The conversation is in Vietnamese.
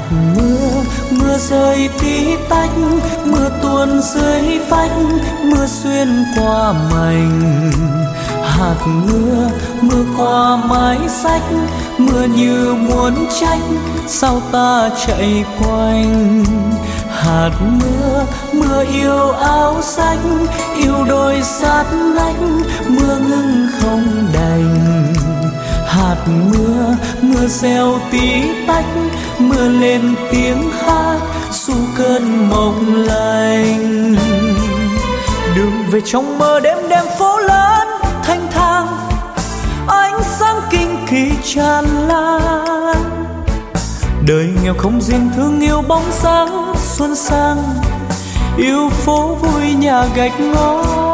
mưa, mưa rơi tí tách, mưa tuôn dưới vách, mưa xuyên qua mảnh. Hạt mưa, mưa qua mái sách, mưa như muốn trách, sao ta chạy quanh. Hạt mưa, mưa yêu áo xanh, yêu đôi sát nách, mưa ngưng không đành. Hạt mưa, mưa reo tí tách, mưa lên tiếng hát xua cơn mộng lạnh. Đường về trong mơ đêm đêm phố lớn thanh thang, ánh sáng kinh kỳ tràn lan. Đời nghèo không riêng thương yêu bóng sáng xuân sang, yêu phố vui nhà gạch ngói.